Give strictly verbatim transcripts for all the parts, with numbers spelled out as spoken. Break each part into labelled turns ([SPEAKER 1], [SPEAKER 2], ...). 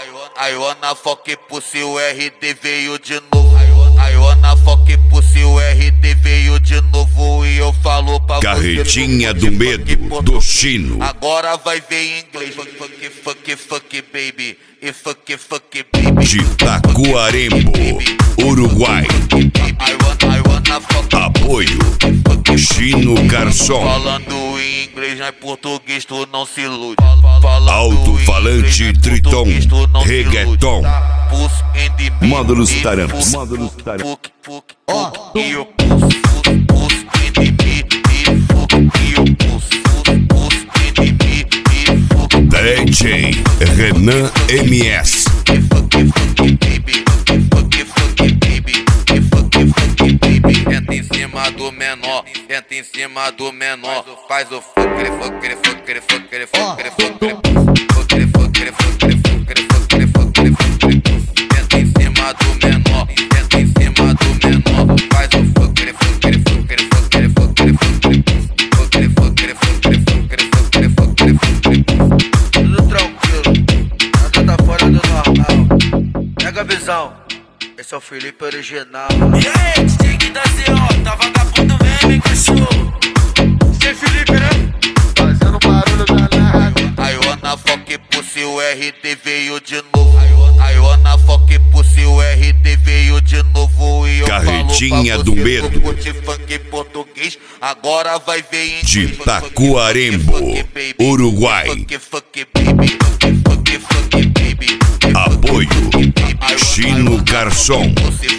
[SPEAKER 1] I wanna fuck pussy, o R D veio de novo. I wanna fuck pussy, o R D veio de novo. E eu falo pra
[SPEAKER 2] Carretinha
[SPEAKER 1] você
[SPEAKER 2] do medo do Chino.
[SPEAKER 1] agora vai ver em inglês. Fuck, fuck, fuck, fuck, baby. E fuck, fuck, baby.
[SPEAKER 2] De Taquarembo, Uruguai.
[SPEAKER 1] I wanna, I wanna fuck.
[SPEAKER 2] Apoio Chino Garçom.
[SPEAKER 1] Falando em inglês, não é português, tu não se ilude.
[SPEAKER 2] Alto-falante Triton, reggaeton. Módulos Taramps. Módulos Taramps.
[SPEAKER 1] Ó, e o pulso, pulso em mim, e fuck, e o pulso, pulso em mim, e fuck.
[SPEAKER 2] D J Renan M S.
[SPEAKER 1] E fuck, fuck, baby, e fuck, fuck, baby, e fuck, fuck, baby. Entra em cima do menor, entra em cima do menor. Faz o fuck, ele fuck, ele fuck, ele fuck, ele fuck, ele fuck, ele fuck, ele fuck, ele fuck, ele fuck, ele fuck, ele fuck, ele fuck. Entra em cima do menor, entra em cima do menor. Faz o fuck, ele fuck, ele fuck, ele fuck, ele fuck, ele fuck, ele fuck, ele fuck, ele fuck, ele fuck, ele fuck, ele fuck, ele fuck, ele fuck. Tudo tranquilo, nada tá fora do normal. Pega a visão, esse é o Felipe original.
[SPEAKER 3] E aí, D J que dá C O, tá vagabundo mesmo, hein, cachorro? D J Felipe, né?
[SPEAKER 1] Fazendo barulho danado. I wanna fuck pussy, o R D veio de novo. I wanna fuck pussy, o R D veio de novo. E eu
[SPEAKER 2] Carretinha
[SPEAKER 1] falo pra
[SPEAKER 2] do
[SPEAKER 1] você,
[SPEAKER 2] medo.
[SPEAKER 1] tu curte funk português, agora vai ver em
[SPEAKER 2] De
[SPEAKER 1] inglês.
[SPEAKER 2] Taquarembo,
[SPEAKER 1] Fuck, fuck, baby.
[SPEAKER 2] Uruguai.
[SPEAKER 1] Fuck, fuck, baby. Fuck, fuck, fuck, baby.
[SPEAKER 2] Apoio Chino Garçom.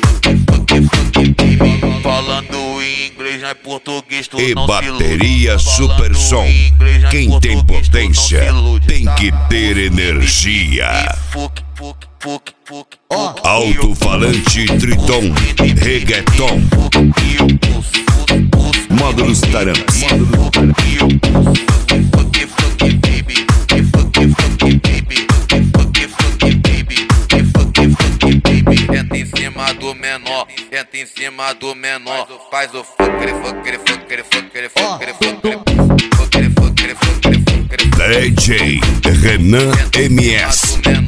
[SPEAKER 1] Falando em inglês, não é português, tu
[SPEAKER 2] E
[SPEAKER 1] não se ilude.
[SPEAKER 2] bateria Super Som.
[SPEAKER 1] Falando em inglês, não é
[SPEAKER 2] Quem tem
[SPEAKER 1] português, tu não se
[SPEAKER 2] potência
[SPEAKER 1] ilude.
[SPEAKER 2] tem que ter energia.
[SPEAKER 1] Fuck, fuck, fuck, fuck.
[SPEAKER 2] Alto-falante Triton, reggaeton. Módulos Taramps.
[SPEAKER 1] Entra em cima do menor, entra em cima do menor. Faz o fuck, ele fuck, ele fuck, ele fuck, ele fuck, ele fuck, ele fuck, ele fuck, ele fuck, ele fuck, ele fuck.
[SPEAKER 2] D J Renan M S.